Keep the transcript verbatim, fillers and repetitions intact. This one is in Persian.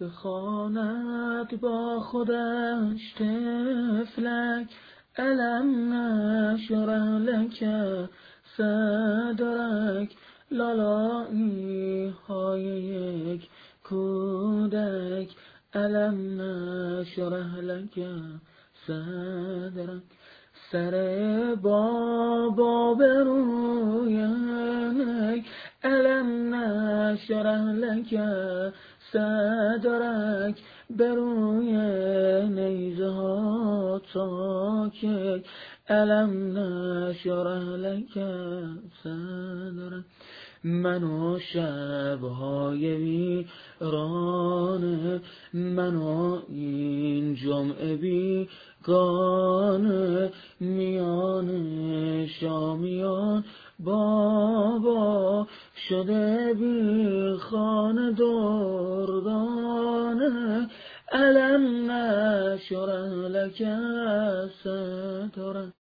بخواند با خودش طفلک الم نشرح لک صدرک، لالایی های یک کودک الم نشرح لک صدرک. سر بابا به رویک الم نشرح لک صدرک، به روی نیزه ها تاکک الم نشرح لک صدرک. من و شب‌های ویرانه، من و این جمعه بیگانه، میان شامیان بابا شده بی خانه دردانه الم نشرح لک صدرک.